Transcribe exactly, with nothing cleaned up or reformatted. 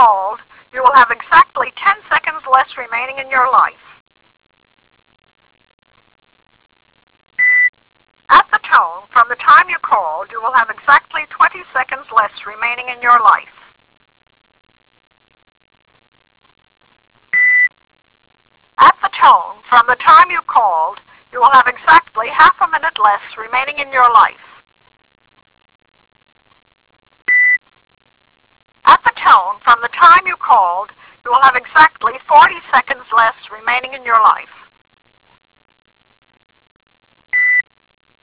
called, you will have exactly ten seconds less remaining in your life. At the tone, from the time you called, you will have exactly twenty seconds less remaining in your life. At the tone, from the time you called, you will have exactly half a minute less remaining in your life. At the tone, from the time you called, you will have exactly forty seconds less remaining in your life.